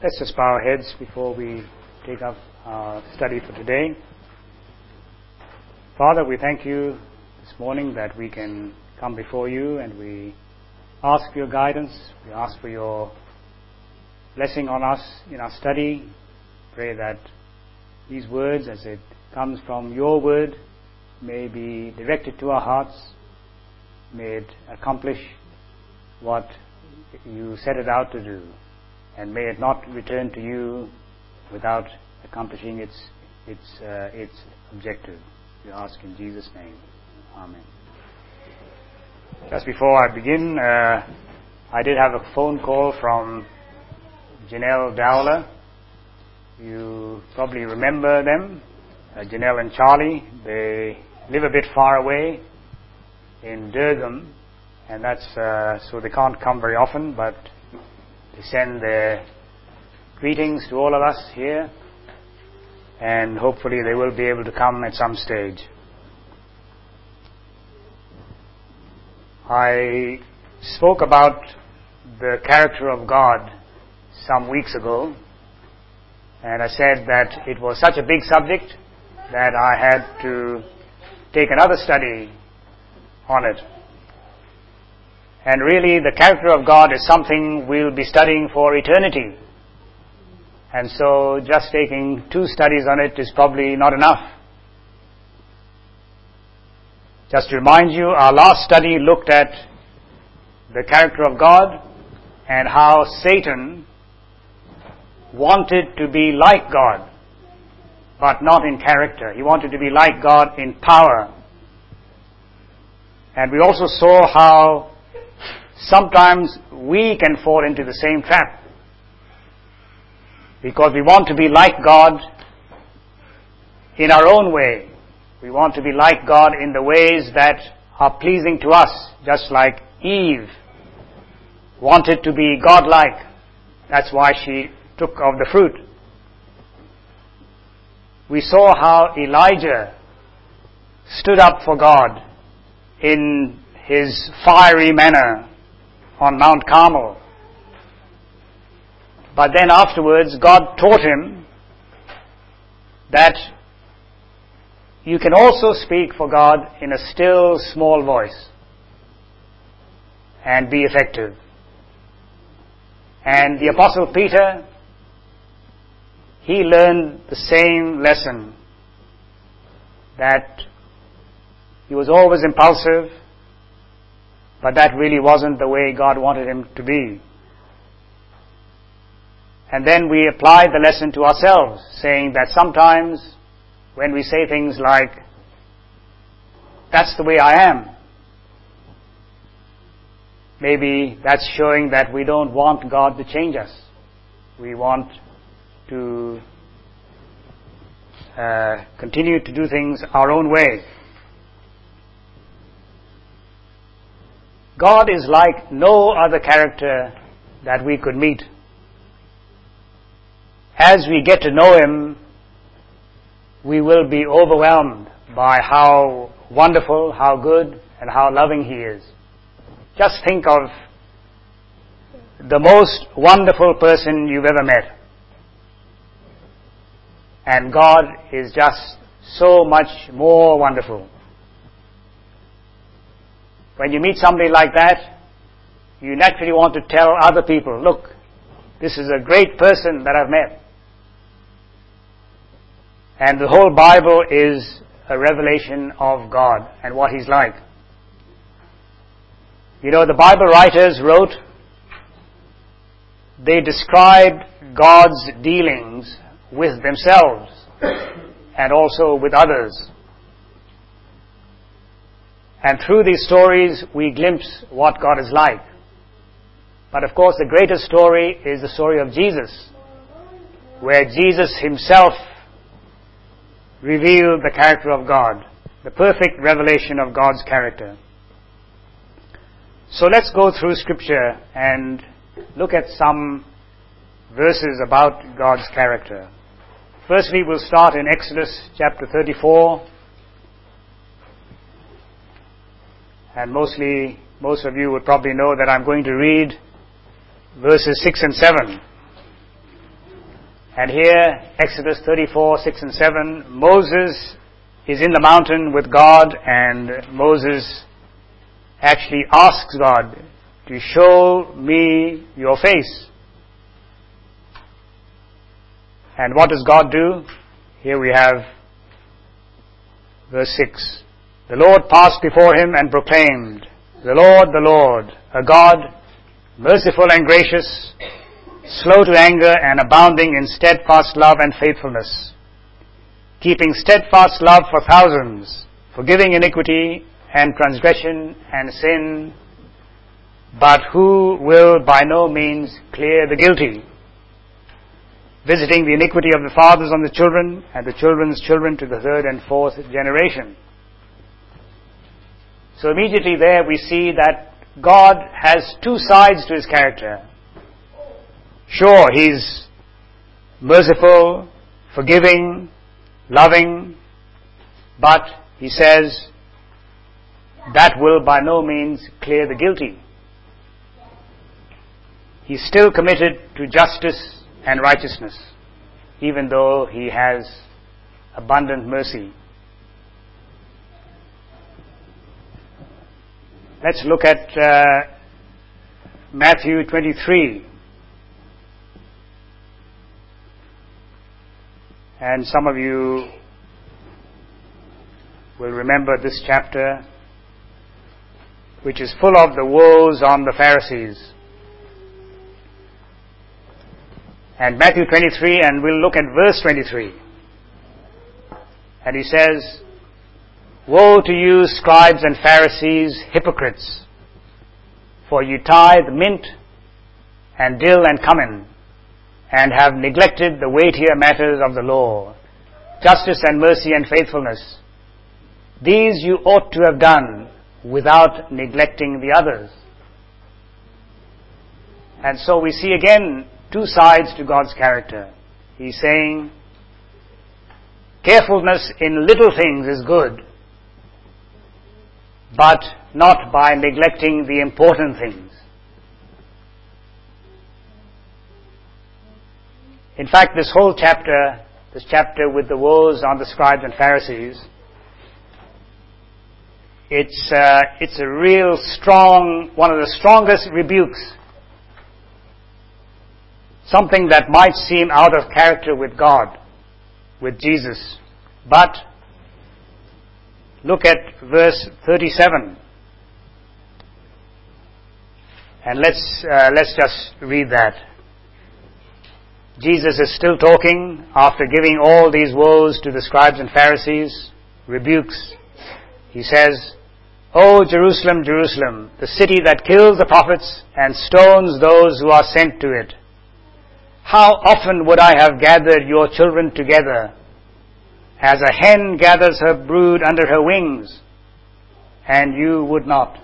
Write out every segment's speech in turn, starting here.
Let's just bow our heads before we take up our study for today. Father, we thank you this morning that we can come before you, and we ask for your guidance. We ask for your blessing on us in our study. Pray that these words, as it comes from your word, may be directed to our hearts. May it accomplish what you set it out to do, and may it not return to you without accomplishing its objective. We ask in Jesus' name. Amen. Just before I begin, I did have a phone call from Janelle Dowler. You probably remember them, Janelle and Charlie. They live a bit far away in Durham, and that's so they can't come very often, but they send their greetings to all of us here, and hopefully they will be able to come at some stage. I spoke about the character of God some weeks ago, and I said that it was such a big subject that I had to take another study on it. And really, the character of God is something we'll be studying for eternity. And so just taking 2 studies on it is probably not enough. Just to remind you, our last study looked at the character of God and how Satan wanted to be like God, but not in character. He wanted to be like God in power. And we also saw how sometimes we can fall into the same trap, because we want to be like God in our own way. We want to be like God in the ways that are pleasing to us, just like Eve wanted to be God-like. That's why she took of the fruit. We saw how Elijah stood up for God in his fiery manner on Mount Carmel. But then afterwards, God taught him that you can also speak for God in a still, small voice and be effective. And the Apostle Peter, he learned the same lesson, that he was always impulsive, but that really wasn't the way God wanted him to be. And then we applied the lesson to ourselves, saying that sometimes when we say things like, "That's the way I am," maybe that's showing that we don't want God to change us. We want to continue to do things our own way. God is like no other character that we could meet. As we get to know Him, we will be overwhelmed by how wonderful, how good, and how loving He is. Just think of the most wonderful person you've ever met, and God is just so much more wonderful. When you meet somebody like that, you naturally want to tell other people, "Look, this is a great person that I've met." And the whole Bible is a revelation of God and what He's like. You know, the Bible writers wrote, they described God's dealings with themselves and also with others. And through these stories, we glimpse what God is like. But of course, the greatest story is the story of Jesus, where Jesus Himself revealed the character of God, the perfect revelation of God's character. So let's go through Scripture and look at some verses about God's character. Firstly, we'll start in Exodus chapter 34. And most of you would probably know that I'm going to read verses 6 and 7. And here, Exodus 34, 6 and 7, Moses is in the mountain with God, and Moses actually asks God to show me your face. And what does God do? Here we have verse 6. The Lord passed before him and proclaimed, the Lord, a God, merciful and gracious, slow to anger and abounding in steadfast love and faithfulness, keeping steadfast love for thousands, forgiving iniquity and transgression and sin, but who will by no means clear the guilty, visiting the iniquity of the fathers on the children and the children's children to the third and fourth generation. So immediately there we see that God has two sides to his character. Sure, he's merciful, forgiving, loving, but he says that will by no means clear the guilty. He's still committed to justice and righteousness, even though he has abundant mercy. Let's look at Matthew 23. And some of you will remember this chapter, which is full of the woes on the Pharisees. And Matthew 23, and we'll look at verse 23. And he says, Woe to you, scribes and Pharisees, hypocrites! For you tithe mint and dill and cumin, and have neglected the weightier matters of the law, justice and mercy and faithfulness. These you ought to have done without neglecting the others. And so we see again two sides to God's character. He's saying, carefulness in little things is good, but not by neglecting the important things. In fact, this whole chapter, this chapter with the woes on the scribes and Pharisees, it's a real strong, one of the strongest rebukes. Something that might seem out of character with God, with Jesus. But look at verse 37. And let's just read that. Jesus is still talking after giving all these woes to the scribes and Pharisees, rebukes. He says, O Jerusalem, Jerusalem, the city that kills the prophets and stones those who are sent to it. How often would I have gathered your children together, as a hen gathers her brood under her wings, and you would not.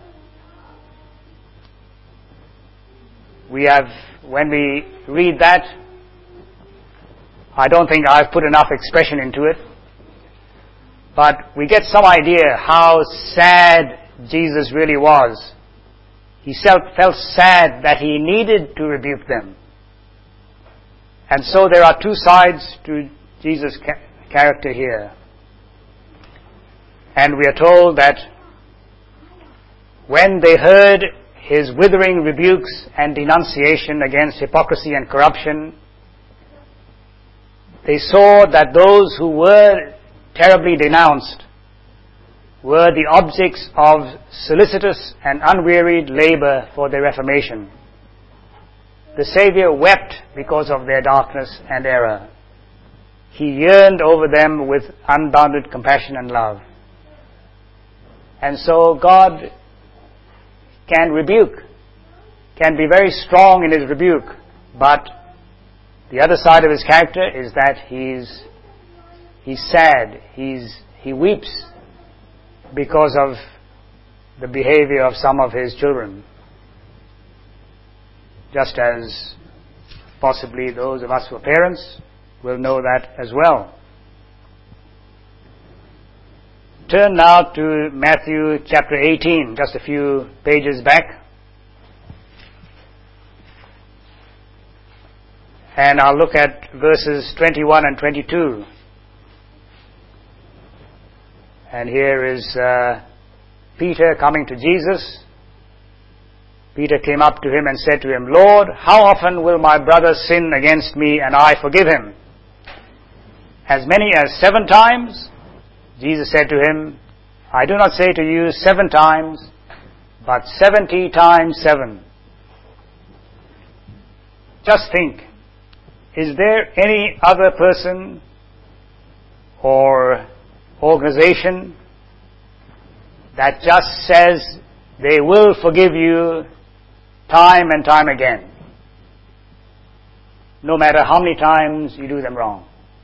When we read that, I don't think I've put enough expression into it, but we get some idea how sad Jesus really was. He felt sad that he needed to rebuke them. And so there are two sides to Jesus' character here. And we are told that when they heard his withering rebukes and denunciation against hypocrisy and corruption, they saw that those who were terribly denounced were the objects of solicitous and unwearied labor for their reformation. The Savior wept because of their darkness and error. He yearned over them with unbounded compassion and love. And so God can rebuke, can be very strong in his rebuke, but the other side of his character is that he's sad, he weeps because of the behavior of some of his children. Just as possibly those of us who are parents will know that as well. Turn now to Matthew chapter 18, just a few pages back. And I'll look at verses 21 and 22. And here is Peter coming to Jesus. Peter came up to him and said to him, Lord, how often will my brother sin against me and I forgive him? As many as 7 times? Jesus said to him, I do not say to you 7 times, but 70 times 7. Just think, is there any other person or organization that just says they will forgive you time and time again, no matter how many times you do them wrong?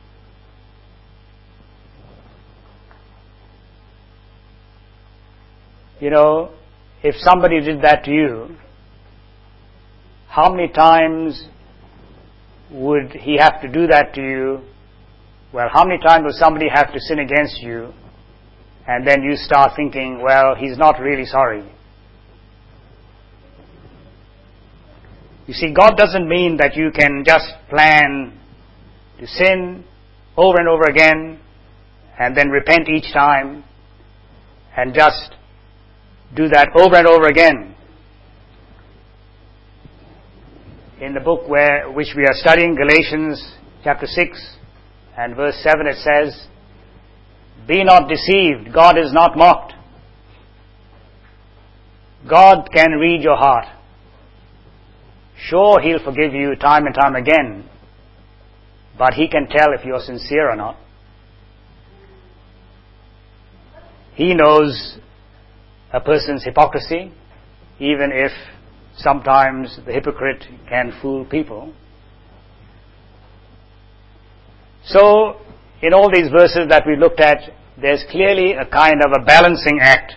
You know, if somebody did that to you, how many times would he have to do that to you? Well, how many times will somebody have to sin against you? And then you start thinking, well, he's not really sorry. You see, God doesn't mean that you can just plan to sin over and over again and then repent each time and just do that over and over again. In the book which we are studying, Galatians chapter 6 and verse 7, it says, Be not deceived, God is not mocked. God can read your heart. Sure, He'll forgive you time and time again, but He can tell if you're sincere or not. He knows a person's hypocrisy, even if sometimes the hypocrite can fool people. So, in all these verses that we looked at, there's clearly a kind of a balancing act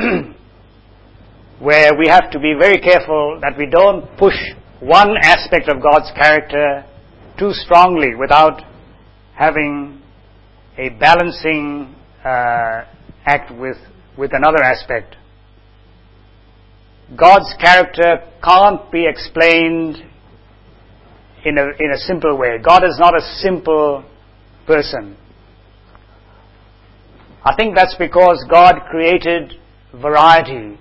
where we have to be very careful that we don't push one aspect of God's character too strongly without having a balancing act with another aspect. God's character can't be explained in a simple way. God is not a simple person. I think that's because God created variety,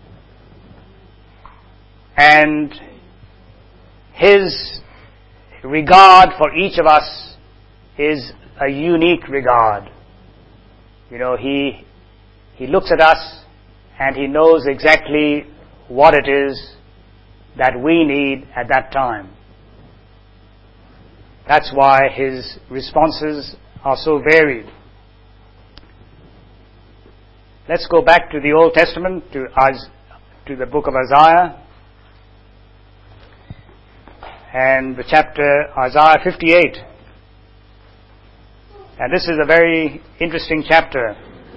and His regard for each of us is a unique regard. You know, He looks at us and He knows exactly what it is that we need at that time. That's why His responses are so varied. Let's go back to the Old Testament, to the book of Isaiah, and the chapter Isaiah 58. And this is a very interesting chapter.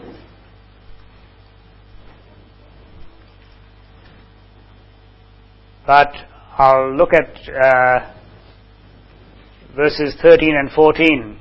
But I'll look at verses 13 and 14.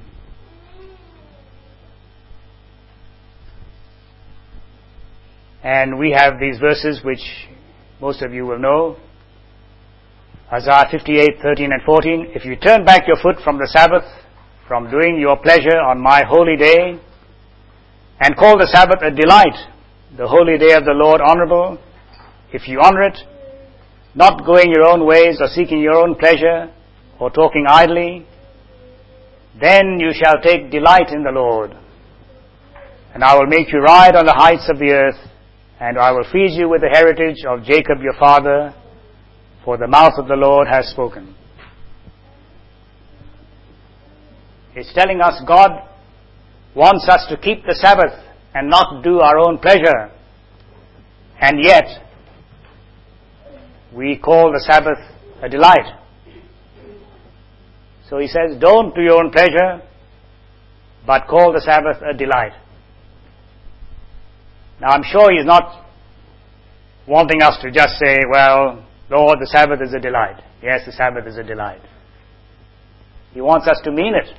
And we have these verses which most of you will know. Isaiah 58, 13 and 14. If you turn back your foot from the Sabbath, from doing your pleasure on my holy day, and call the Sabbath a delight, the holy day of the Lord honorable, if you honor it, not going your own ways or seeking your own pleasure or talking idly, then you shall take delight in the Lord. And I will make you ride on the heights of the earth, and I will feed you with the heritage of Jacob your father, for the mouth of the Lord has spoken. It's telling us God wants us to keep the Sabbath and not do our own pleasure. And yet, we call the Sabbath a delight. So He says, don't do your own pleasure, but call the Sabbath a delight. Now I'm sure He's not wanting us to just say, well, Lord, the Sabbath is a delight. Yes, the Sabbath is a delight. He wants us to mean it.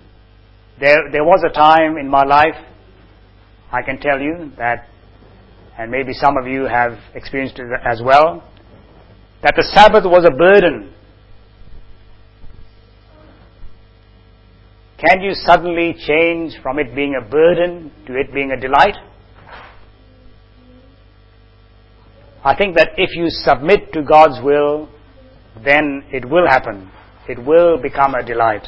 There was a time in my life, I can tell you, that and maybe some of you have experienced it as well, that the Sabbath was a burden. Can you suddenly change from it being a burden to it being a delight? I think that if you submit to God's will, then it will happen. It will become a delight.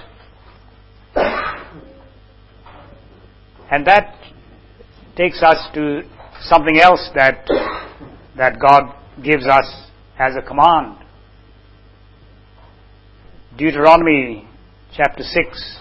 And that takes us to something else that God gives us as a command. Deuteronomy chapter 6.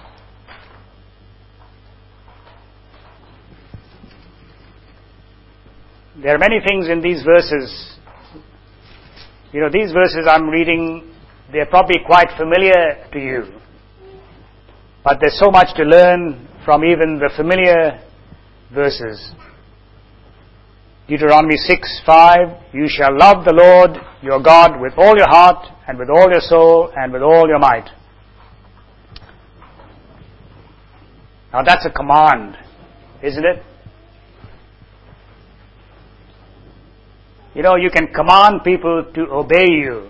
There are many things in these verses. These verses I'm reading, they're probably quite familiar to you. But there's so much to learn from even the familiar verses. Deuteronomy 6:5, you shall love the Lord your God with all your heart and with all your soul and with all your might. Now that's a command, isn't it? You can command people to obey you,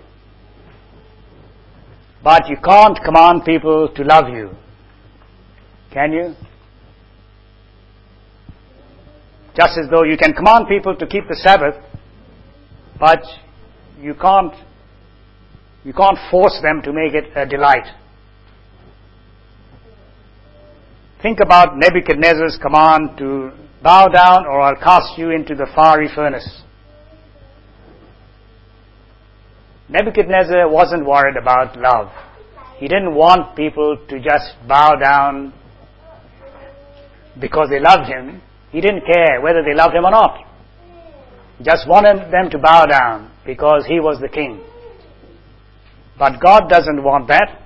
but you can't command people to love you. Can you? Just as though you can command people to keep the Sabbath, but you can't force them to make it a delight. Think about Nebuchadnezzar's command to bow down or I'll cast you into the fiery furnace. Nebuchadnezzar wasn't worried about love. He didn't want people to just bow down because they loved him. He didn't care whether they loved him or not. He just wanted them to bow down because he was the king. But God doesn't want that.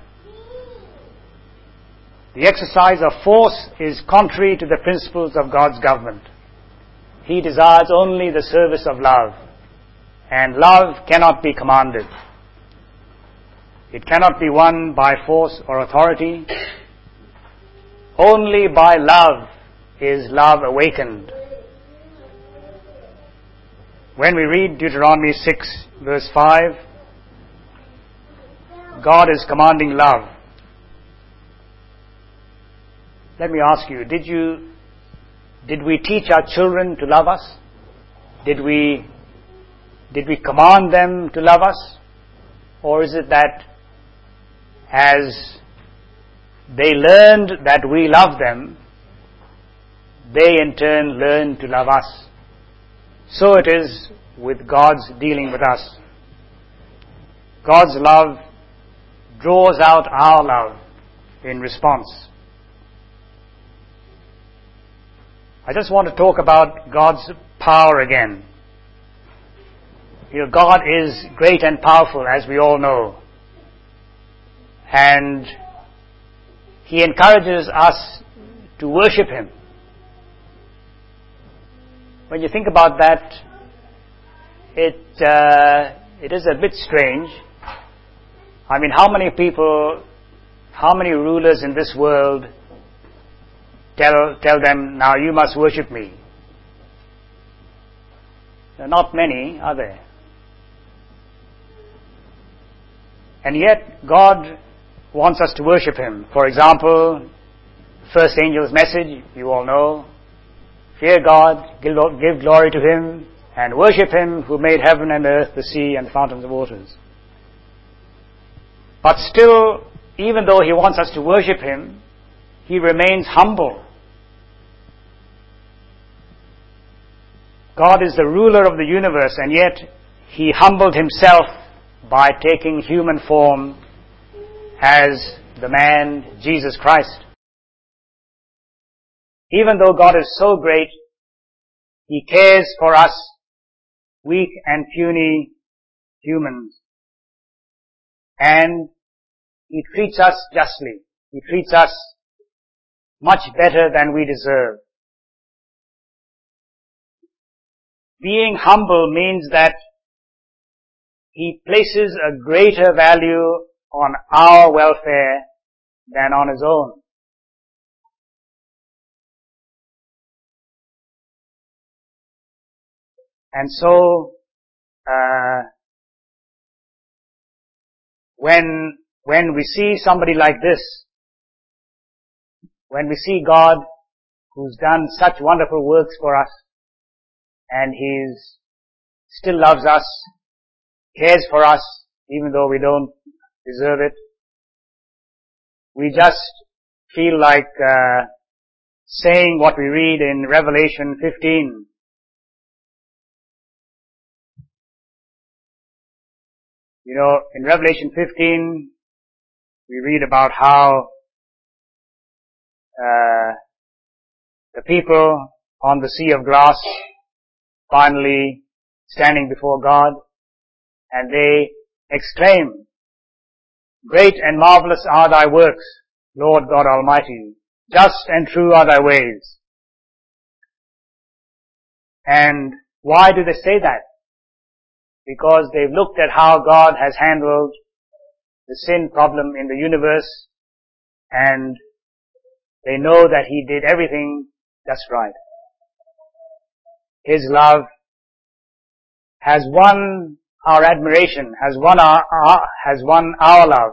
The exercise of force is contrary to the principles of God's government. He desires only the service of love. And love cannot be commanded. It cannot be won by force or authority. Only by love is love awakened. When we read Deuteronomy 6 verse 5, God is commanding love. Let me ask you, did we teach our children to love us? Did we command them to love us? Or is it that as they learned that we love them, they in turn learn to love us? So it is with God's dealing with us. God's love draws out our love in response. I just want to talk about God's power again. God is great and powerful, as we all know. And He encourages us to worship Him. When you think about that, it is a bit strange. I mean, how many rulers in this world tell them, now you must worship me? There are not many, are there? And yet, God wants us to worship Him. For example, first angel's message, you all know, fear God, give glory to Him, and worship Him who made heaven and earth, the sea, and the fountains of waters. But still, even though He wants us to worship Him, He remains humble. God is the ruler of the universe, and yet He humbled Himself by taking human form as the man Jesus Christ. Even though God is so great, He cares for us, weak and puny humans. And He treats us justly. He treats us much better than we deserve. Being humble means that He places a greater value on our welfare than on His own. And so, when we see somebody like this, when we see God who's done such wonderful works for us, and He's still loves us, cares for us, even though we don't deserve it, we just feel like saying what we read in Revelation 15. You know, in Revelation 15, we read about how the people on the sea of glass finally standing before God, and they exclaim, "Great and marvelous are thy works, Lord God Almighty. Just and true are thy ways." And why do they say that? Because they've looked at how God has handled the sin problem in the universe, and they know that He did everything just right. His love has won our admiration, has won our love.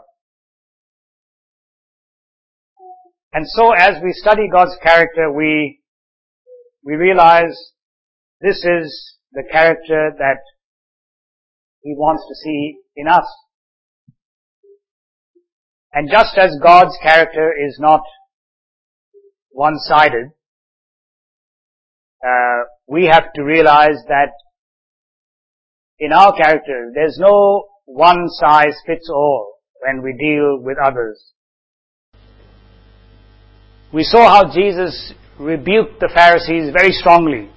And so as we study God's character, we realize this is the character that He wants to see in us. And just as God's character is not one-sided, we have to realize that in our character, there's no one-size-fits-all when we deal with others. We saw how Jesus rebuked the Pharisees very strongly.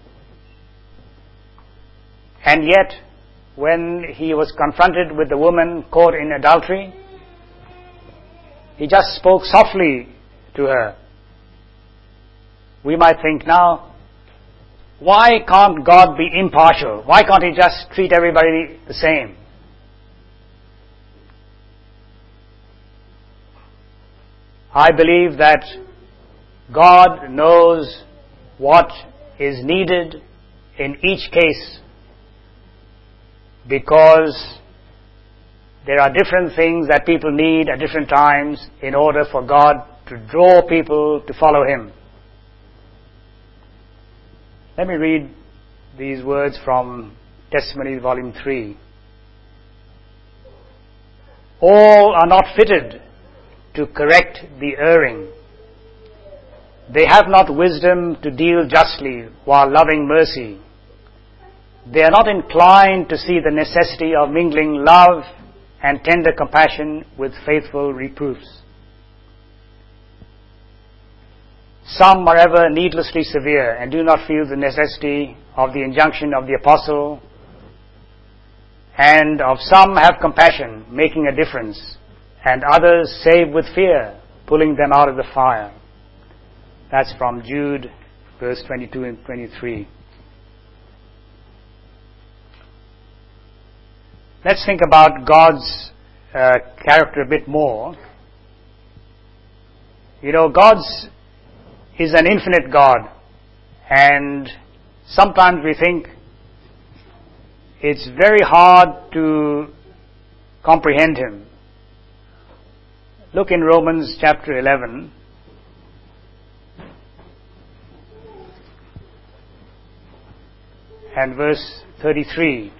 And yet, when He was confronted with the woman caught in adultery, He just spoke softly to her. We might think now, why can't God be impartial? Why can't He just treat everybody the same? I believe that God knows what is needed in each case, because there are different things that people need at different times in order for God to draw people to follow Him. Let me read these words from Testimonies, Volume 3. All are not fitted to correct the erring. They have not wisdom to deal justly while loving mercy. They are not inclined to see the necessity of mingling love and tender compassion with faithful reproofs. Some are ever needlessly severe and do not feel the necessity of the injunction of the apostle, and of some have compassion, making a difference, and others save with fear, pulling them out of the fire. That's from Jude, verse 22 and 23. Let's think about God's character a bit more. You know, God's is an infinite God, and sometimes we think it's very hard to comprehend Him. Look in Romans chapter 11. And verse 33.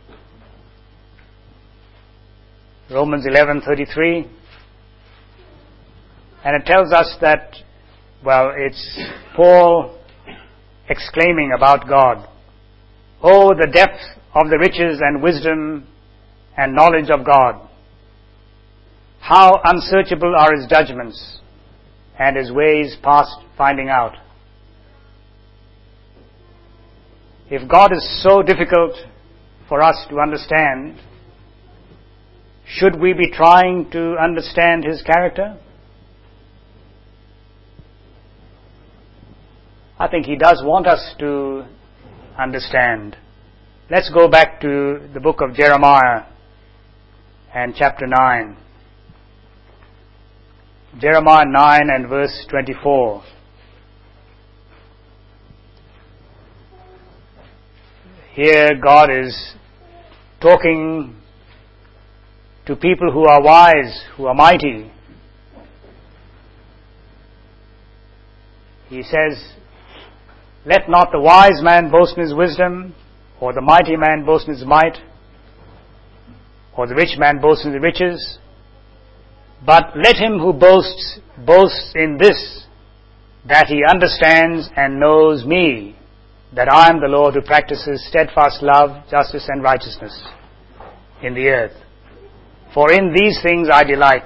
Romans 11:33. And it tells us that, well, it's Paul exclaiming about God. Oh, the depth of the riches and wisdom and knowledge of God. How unsearchable are His judgments and His ways past finding out. If God is so difficult for us to understand, should we be trying to understand His character? I think He does want us to understand. Let's go back to the book of Jeremiah and chapter 9. Jeremiah 9 and verse 24. Here God is talking to people who are wise, who are mighty. He says, "Let not the wise man boast in his wisdom, or the mighty man boast in his might, or the rich man boast in his riches. But let him who boasts, boast in this, that he understands and knows me, that I am the Lord who practices steadfast love, justice and righteousness in the earth. For in these things I delight."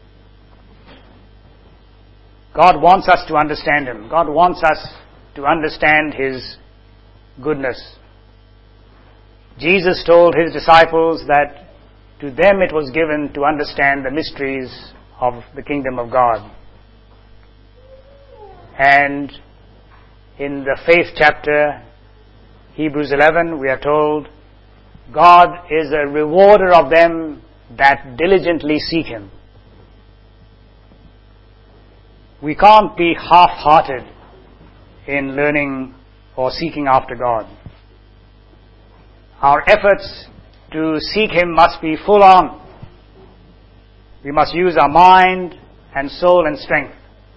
God wants us to understand Him. God wants us to understand His goodness. Jesus told His disciples that to them it was given to understand the mysteries of the kingdom of God. And in the faith chapter, Hebrews 11, we are told, God is a rewarder of them that diligently seek Him. We can't be half-hearted in learning or seeking after God. Our efforts to seek Him must be full on. We must use our mind and soul and strength.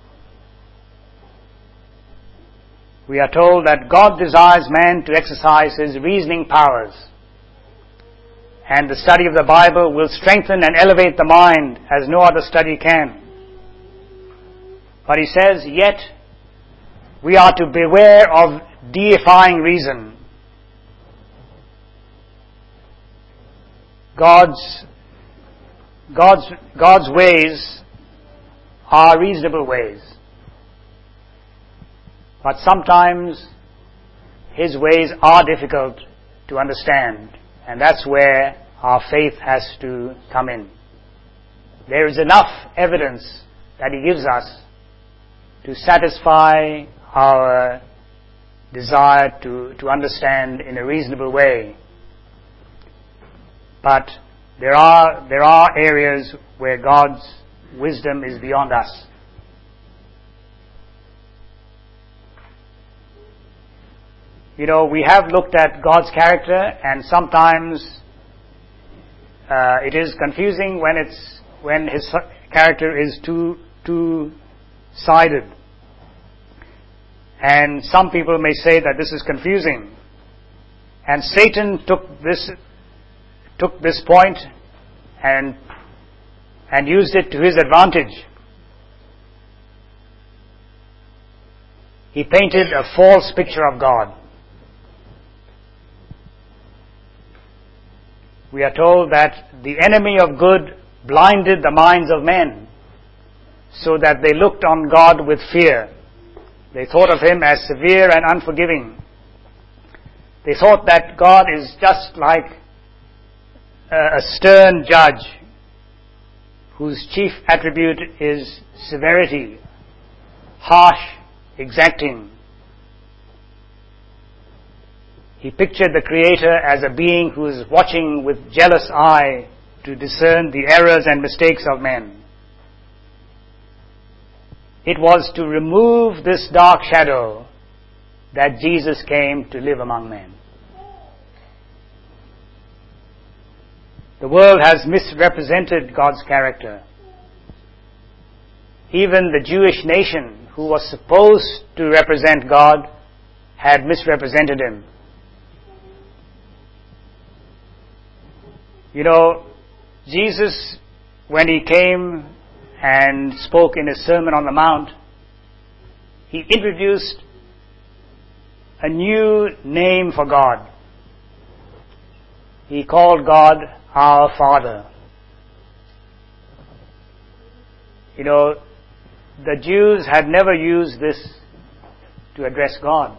We are told that God desires man to exercise his reasoning powers, and the study of the Bible will strengthen and elevate the mind as no other study can. But He says, yet we are to beware of deifying reason. God's ways are reasonable ways. But sometimes His ways are difficult to understand, and that's where our faith has to come in. There is enough evidence that He gives us to satisfy our desire to understand in a reasonable way. But there are areas where God's wisdom is beyond us. You know, we have looked at God's character, and sometimes it is confusing when His character is two-sided. And some people may say that this is confusing. And Satan took this point and used it to his advantage. He painted a false picture of God. We are told that the enemy of good blinded the minds of men, so that they looked on God with fear. They thought of Him as severe and unforgiving. They thought that God is just like a stern judge whose chief attribute is severity, harsh, exacting. He pictured the Creator as a being who is watching with jealous eye to discern the errors and mistakes of men. It was to remove this dark shadow that Jesus came to live among men. The world has misrepresented God's character. Even the Jewish nation, who was supposed to represent God, had misrepresented Him. You know, Jesus, when He came and spoke in His Sermon on the Mount, He introduced a new name for God. He called God our Father. You know, the Jews had never used this to address God.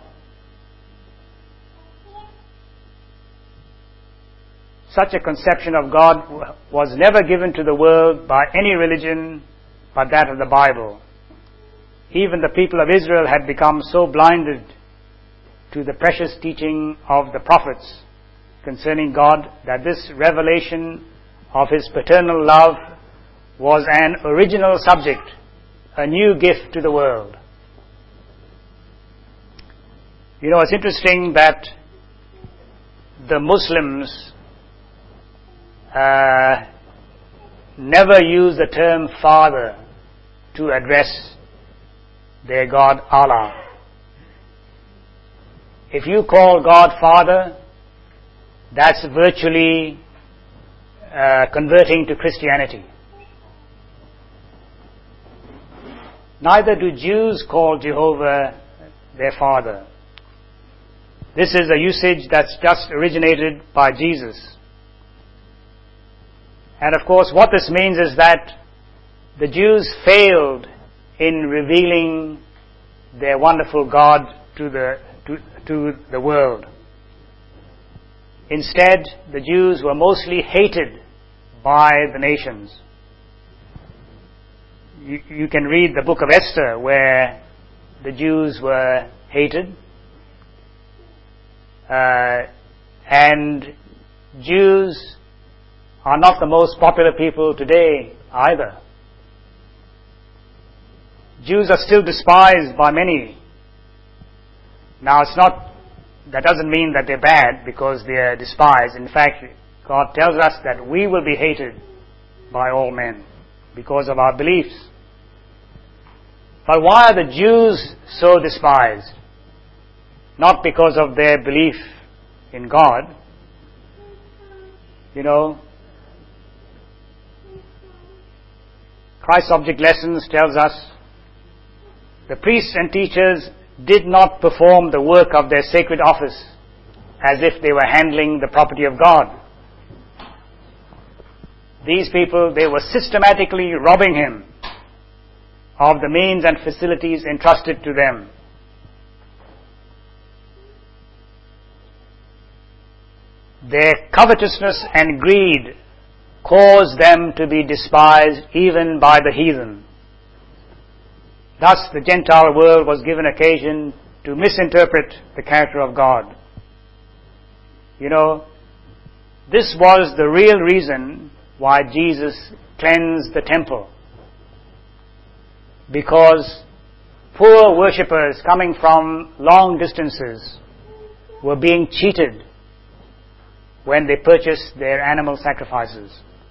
Such a conception of God was never given to the world by any religion but that of the Bible. Even the people of Israel had become so blinded to the precious teaching of the prophets concerning God that this revelation of His paternal love was an original subject, a new gift to the world. You know, it's interesting that the Muslims never use the term Father to address their God Allah. If you call God Father, that's virtually converting to Christianity. Neither do Jews call Jehovah their Father. This is a usage that's just originated by Jesus. And of course, what this means is that the Jews failed in revealing their wonderful God to the world. Instead, the Jews were mostly hated by the nations. You can read the book of Esther, where the Jews were hated. And Jews are not the most popular people today either. Jews are still despised by many. Now, that doesn't mean that they're bad because they are despised. In fact, God tells us that we will be hated by all men because of our beliefs. But why are the Jews so despised? Not because of their belief in God. Christ's Object Lessons tells us the priests and teachers did not perform the work of their sacred office as if they were handling the property of God. These people, they were systematically robbing him of the means and facilities entrusted to them. Their covetousness and greed caused them to be despised even by the heathen. Thus, the Gentile world was given occasion to misinterpret the character of God. This was the real reason why Jesus cleansed the temple. Because poor worshippers coming from long distances were being cheated when they purchased their animal sacrifices.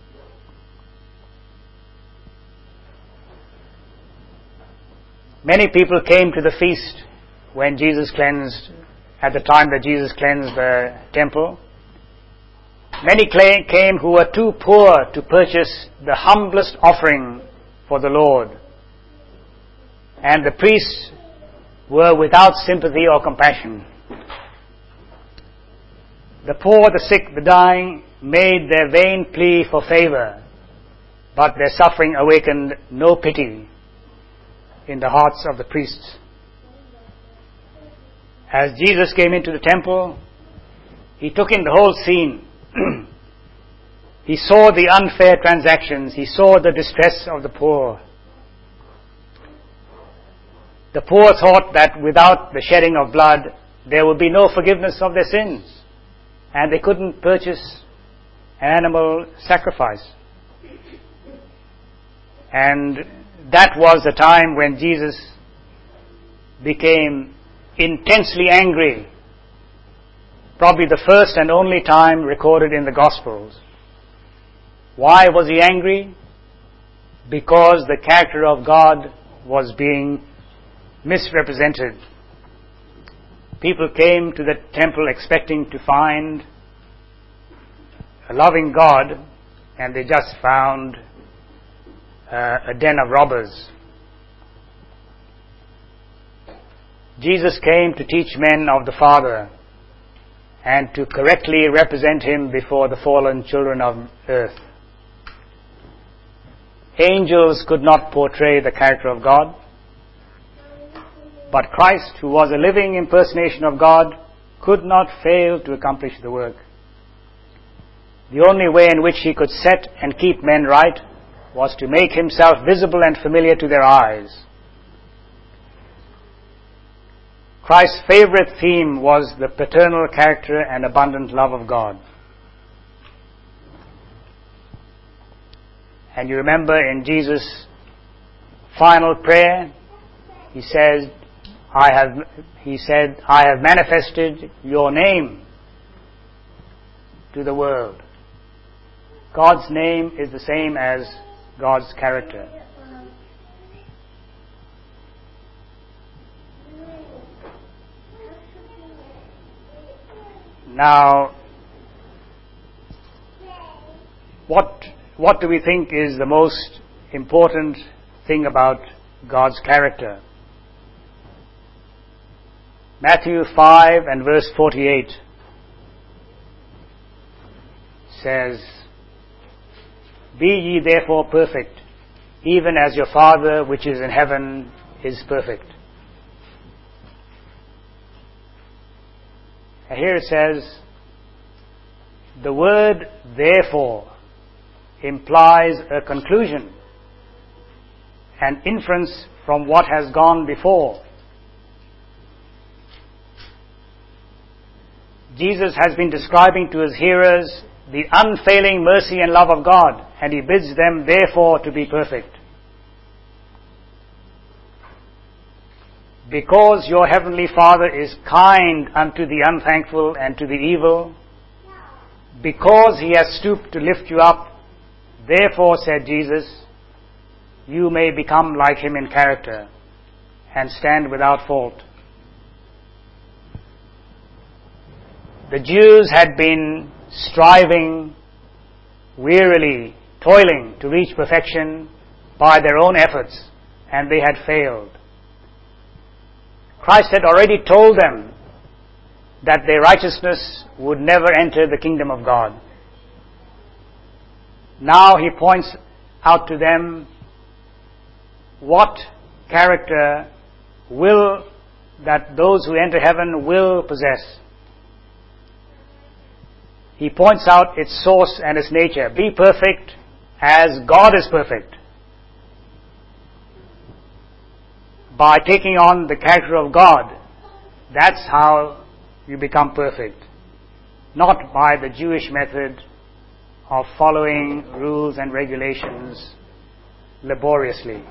Many people came to the feast at the time that Jesus cleansed the temple. Many came who were too poor to purchase the humblest offering for the Lord. And the priests were without sympathy or compassion. The poor, the sick, the dying made their vain plea for favor, but their suffering awakened no pity in the hearts of the priests. As Jesus came into the temple, he took in the whole scene. He saw the unfair transactions. He saw the distress of the poor. The poor thought that without the shedding of blood, there would be no forgiveness of their sins, and they couldn't purchase an animal sacrifice. And that was the time when Jesus became intensely angry, probably the first and only time recorded in the Gospels. Why was he angry? Because the character of God was being misrepresented. People came to the temple expecting to find a loving God, and they just found a den of robbers. Jesus came to teach men of the Father and to correctly represent him before the fallen children of earth. Angels could not portray the character of God, but Christ, who was a living impersonation of God, could not fail to accomplish the work. The only way in which he could set and keep men right was to make himself visible and familiar to their eyes. Christ's favorite theme was the paternal character and abundant love of God. And you remember in Jesus' final prayer, he said, I have manifested your name to the world. God's name is the same as God's character. Now, what do we think is the most important thing about God's character? Matthew 5 and verse 48 says, "Be ye therefore perfect, even as your Father which is in heaven is perfect." And here it says, the word therefore implies a conclusion, an inference from what has gone before. Jesus has been describing to his hearers the unfailing mercy and love of God, and he bids them therefore to be perfect. Because your heavenly Father is kind unto the unthankful and to the evil, because he has stooped to lift you up, therefore, said Jesus, you may become like him in character and stand without fault. The Jews had been striving, wearily, toiling to reach perfection by their own efforts, and they had failed. Christ had already told them that their righteousness would never enter the kingdom of God. Now he points out to them what character that those who enter heaven will possess. He points out its source and its nature. Be perfect as God is perfect. By taking on the character of God, that's how you become perfect. Not by the Jewish method of following rules and regulations laboriously.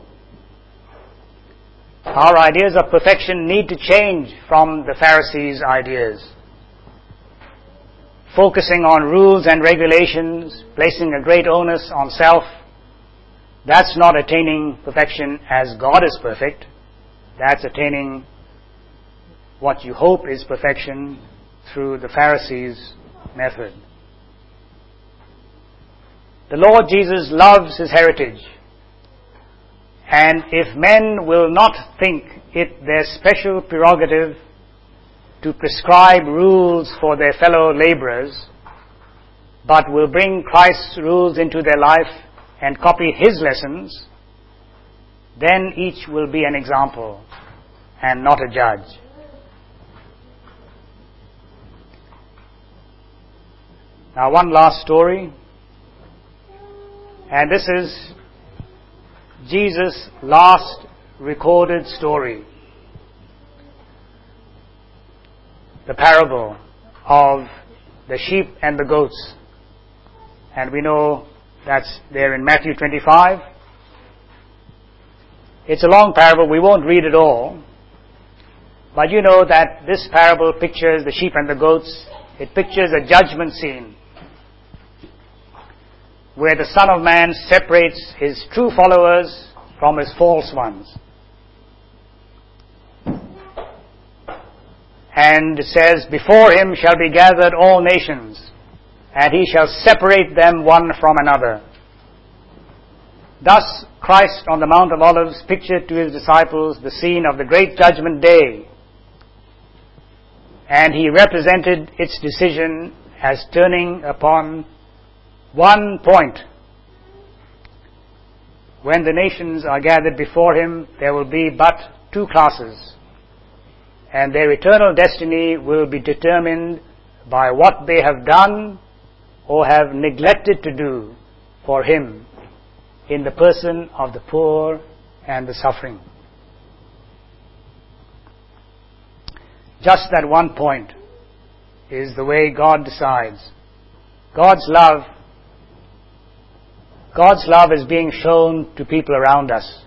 Our ideas of perfection need to change from the Pharisees' ideas. Focusing on rules and regulations, placing a great onus on self, that's not attaining perfection as God is perfect. That's attaining what you hope is perfection through the Pharisees' method. The Lord Jesus loves his heritage. And if men will not think it their special prerogative to prescribe rules for their fellow laborers, but will bring Christ's rules into their life and copy his lessons, then each will be an example and not a judge. Now, one last story, and this is Jesus' last recorded story. The parable of the sheep and the goats. And we know that's there in Matthew 25. It's a long parable. We won't read it all. But you know that this parable pictures the sheep and the goats. It pictures a judgment scene where the Son of Man separates his true followers from his false ones. And it says, before him shall be gathered all nations, and he shall separate them one from another. Thus Christ on the Mount of Olives pictured to his disciples the scene of the great judgment day, and he represented its decision as turning upon one point. When the nations are gathered before him, there will be but two classes, and their eternal destiny will be determined by what they have done or have neglected to do for him in the person of the poor and the suffering. Just that one point is the way God decides. God's love is being shown to people around us.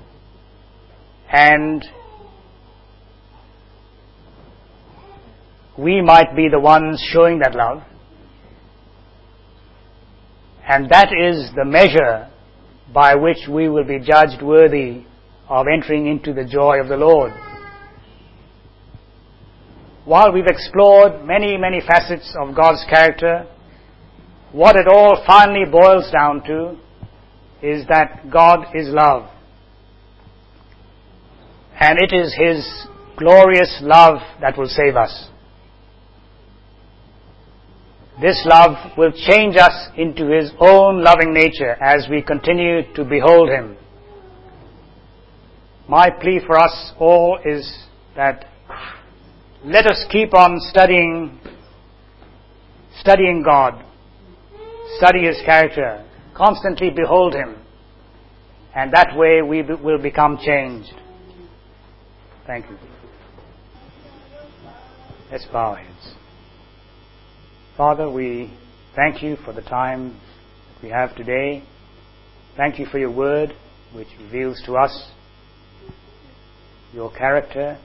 And we might be the ones showing that love. And that is the measure by which we will be judged worthy of entering into the joy of the Lord. While we've explored many, many facets of God's character, what it all finally boils down to is that God is love. And it is His glorious love that will save us. This love will change us into His own loving nature as we continue to behold Him. My plea for us all is that let us keep on studying God, study His character, constantly behold Him, and that way we will become changed. Thank you. Let's bow our heads. Father, we thank You for the time that we have today. Thank You for Your word, which reveals to us Your character.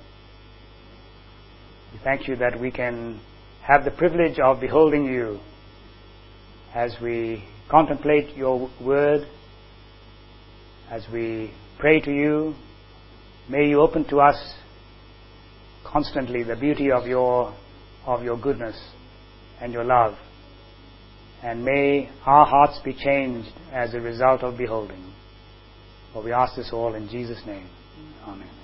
We thank You that we can have the privilege of beholding You as we contemplate Your word, as we pray to You. May You open to us constantly the beauty of Your goodness and Your love. And may our hearts be changed as a result of beholding. For we ask this all in Jesus' name. Amen.